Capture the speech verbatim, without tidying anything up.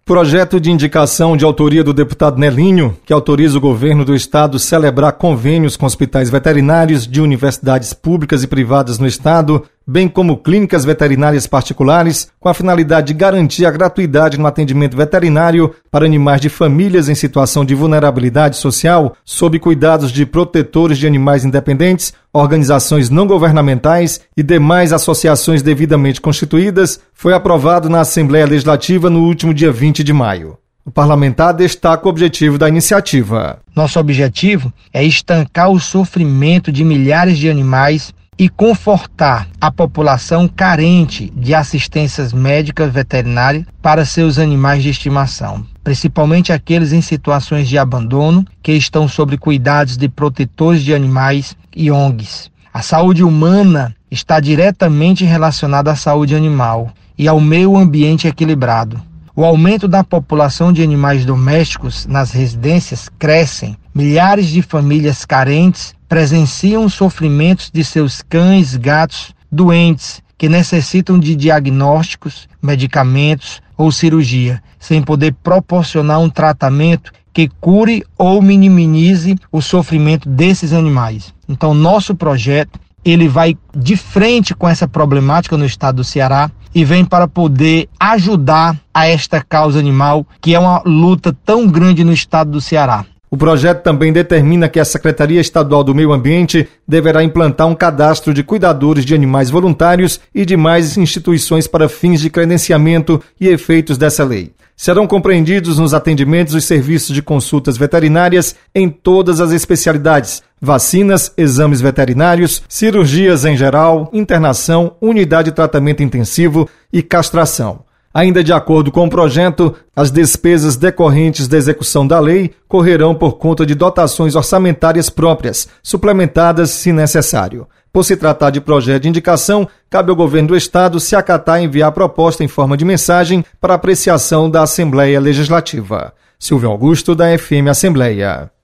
Projeto de indicação de autoria do deputado Nelinho, que autoriza o governo do estado a celebrar convênios com hospitais veterinários de universidades públicas e privadas no estado, bem como clínicas veterinárias particulares, com a finalidade de garantir a gratuidade no atendimento veterinário para animais de famílias em situação de vulnerabilidade social, sob cuidados de protetores de animais independentes, organizações não governamentais e demais associações devidamente constituídas, foi aprovado na Assembleia Legislativa no último dia vinte de maio. O parlamentar destaca o objetivo da iniciativa. Nosso objetivo é estancar o sofrimento de milhares de animais e confortar a população carente de assistências médicas veterinárias para seus animais de estimação, principalmente aqueles em situações de abandono que estão sob cuidados de protetores de animais e O N Gs. A saúde humana está diretamente relacionada à saúde animal e ao meio ambiente equilibrado. O aumento da população de animais domésticos nas residências cresce. Milhares de famílias carentes presenciam sofrimentos de seus cães, gatos doentes que necessitam de diagnósticos, medicamentos ou cirurgia, sem poder proporcionar um tratamento que cure ou minimize o sofrimento desses animais. Então, nosso projeto ele vai de frente com essa problemática no estado do Ceará e vem para poder ajudar a esta causa animal, que é uma luta tão grande no estado do Ceará. O projeto também determina que a Secretaria Estadual do Meio Ambiente deverá implantar um cadastro de cuidadores de animais voluntários e demais instituições para fins de credenciamento e efeitos dessa lei. Serão compreendidos nos atendimentos os serviços de consultas veterinárias em todas as especialidades, vacinas, exames veterinários, cirurgias em geral, internação, unidade de tratamento intensivo e castração. Ainda de acordo com o projeto, as despesas decorrentes da execução da lei correrão por conta de dotações orçamentárias próprias, suplementadas se necessário. Por se tratar de projeto de indicação, cabe ao governo do estado se acatar e enviar a proposta em forma de mensagem para apreciação da Assembleia Legislativa. Silvio Augusto, da F M Assembleia.